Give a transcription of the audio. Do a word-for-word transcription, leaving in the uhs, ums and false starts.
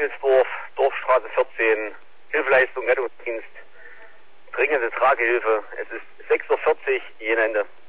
Engelsdorf, Dorfstraße vierzehn, Hilfeleistung, Rettungsdienst, dringende Tragehilfe. Es ist sechs Uhr vierzig, Jene Ende.